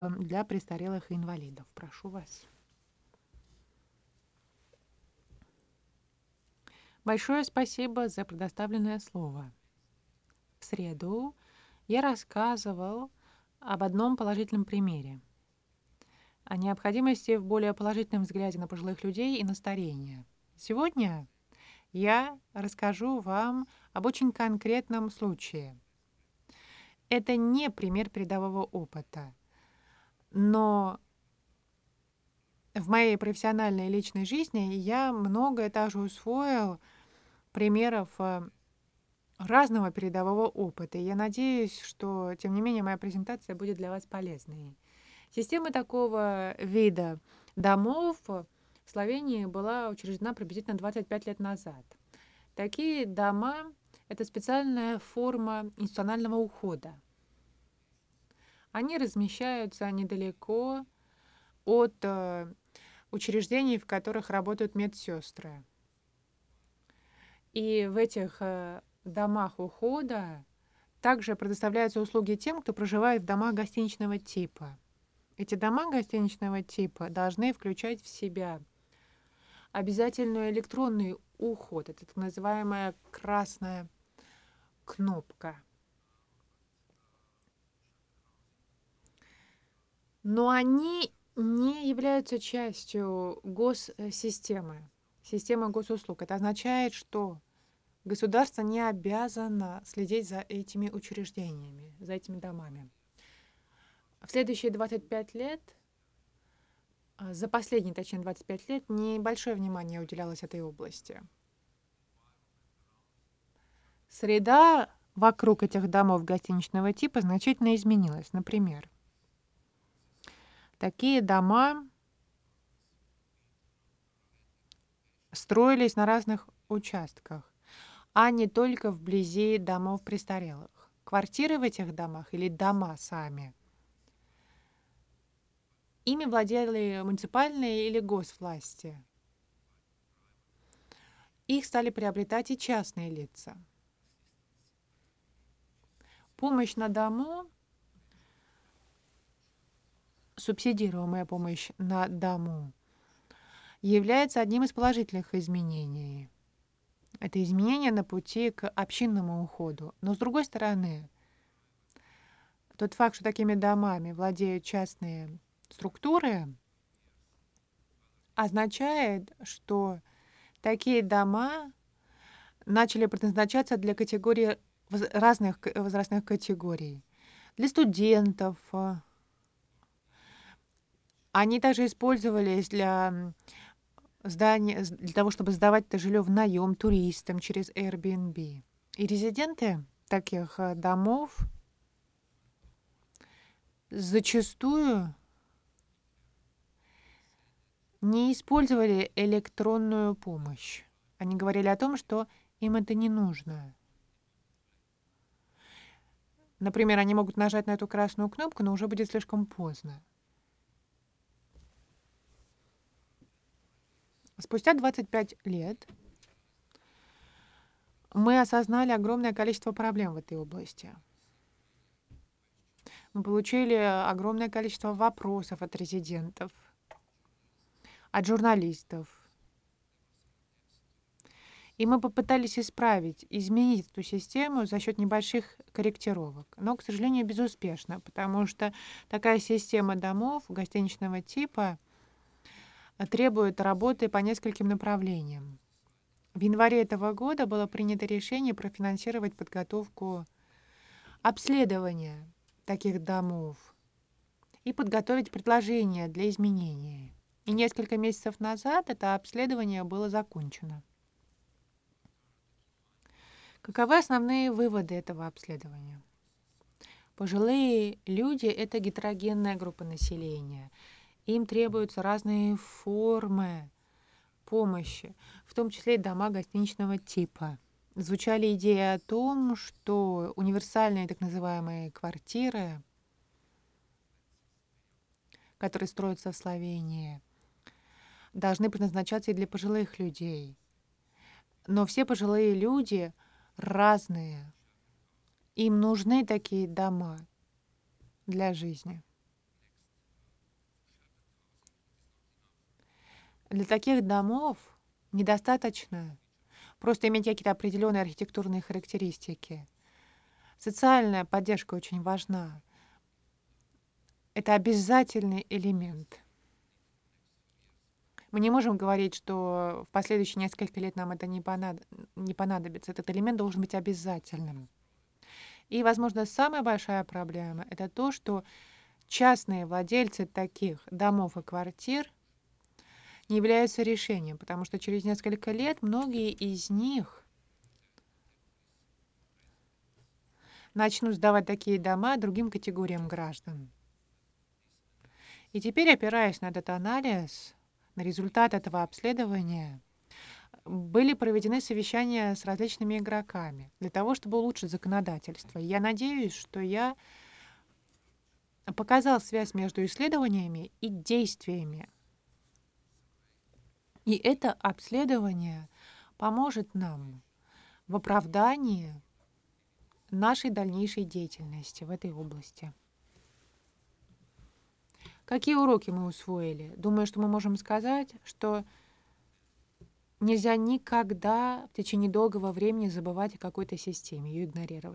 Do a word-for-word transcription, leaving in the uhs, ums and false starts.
для престарелых и инвалидов. Прошу вас. Большое спасибо за предоставленное слово. В среду я рассказывал об одном положительном примере, о необходимости в более положительном взгляде на пожилых людей и на старение. Сегодня я расскажу вам об очень конкретном случае. Это не пример передового опыта, но в моей профессиональной и личной жизни я многое также усвоил примеров э, разного передового опыта. И я надеюсь, что, тем не менее, моя презентация будет для вас полезной. Система такого вида домов в Словении была учреждена приблизительно двадцать пять лет назад. Такие дома– это специальная форма институционального ухода. Они размещаются недалеко от э, учреждений, в которых работают медсестры. И в этих э, домах ухода также предоставляются услуги тем, кто проживает в домах гостиничного типа. Эти дома гостиничного типа должны включать в себя обязательный электронный уход. Это так называемая красная кнопка. Но они не являются частью госсистемы, системы госуслуг. Это означает, что государство не обязано следить за этими учреждениями, за этими домами. В следующие двадцать пять лет, а, за последние, точнее, двадцать пять лет, небольшое внимание уделялось этой области. Среда вокруг этих домов гостиничного типа значительно изменилась. Например, такие дома строились на разных участках, а не только вблизи домов престарелых. Квартиры в этих домах или дома сами, ими владели муниципальные или госвласти. Их стали приобретать и частные лица. Помощь на дому, субсидируемая помощь на дому, является одним из положительных изменений. Это изменение на пути к общинному уходу. Но с другой стороны, тот факт, что такими домами владеют частные структуры, означает, что такие дома начали предназначаться для категорий, разных возрастных категорий. Для студентов. Они также использовались для здания, для того, чтобы сдавать это жилье в наем туристам через Airbnb. И резиденты таких э, домов зачастую не использовали электронную помощь. Они говорили о том, что им это не нужно. Например, они могут нажать на эту красную кнопку, но уже будет слишком поздно. Спустя двадцать пять лет мы осознали огромное количество проблем в этой области. Мы получили огромное количество вопросов от резидентов, от журналистов. И мы попытались исправить, изменить эту систему за счет небольших корректировок. Но, к сожалению, безуспешно, потому что такая система домов гостиничного типа требует работы по нескольким направлениям. В январе этого года было принято решение профинансировать подготовку обследования таких домов и подготовить предложения для изменения. И несколько месяцев назад это обследование было закончено. Каковы основные выводы этого обследования? Пожилые люди– это гетерогенная группа населения. Им требуются разные формы помощи, в том числе и дома гостиничного типа. Звучали идеи о том, что универсальные так называемые квартиры, которые строятся в Словении, должны предназначаться и для пожилых людей. Но все пожилые люди разные. Им нужны такие дома для жизни. Для таких домов недостаточно просто иметь какие-то определенные архитектурные характеристики. Социальная поддержка очень важна. Это обязательный элемент. Мы не можем говорить, что в последующие несколько лет нам это не, понад... не понадобится. Этот элемент должен быть обязательным. И, возможно, самая большая проблема — это то, что частные владельцы таких домов и квартир не являются решением, потому что через несколько лет многие из них начнут сдавать такие дома другим категориям граждан. И теперь, опираясь на этот анализ, на результат этого обследования, были проведены совещания с различными игроками для того, чтобы улучшить законодательство. Я надеюсь, что я показал связь между исследованиями и действиями. И это обследование поможет нам в оправдании нашей дальнейшей деятельности в этой области. Какие уроки мы усвоили? Думаю, что мы можем сказать, что нельзя никогда в течение долгого времени забывать о какой-то системе, ее игнорировать.